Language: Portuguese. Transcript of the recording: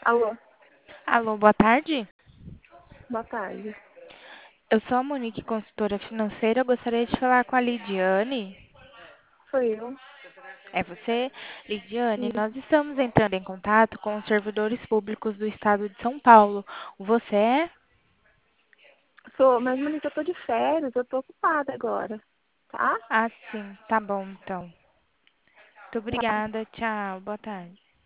Alô, Alô, boa tarde. boa tarde. Eu sou a Monique, consultora financeira. Eu gostaria de falar com a Lidiane. Sou eu. É você? Lidiane, Isso. nós estamos entrando em contato com os servidores públicos do estado de São Paulo. Você é? Sou, mas Monique, eu tô de férias, eu tô ocupada agora, tá? Ah, sim. Tá bom, então. Muito Tá. obrigada. Tchau. Boa tarde.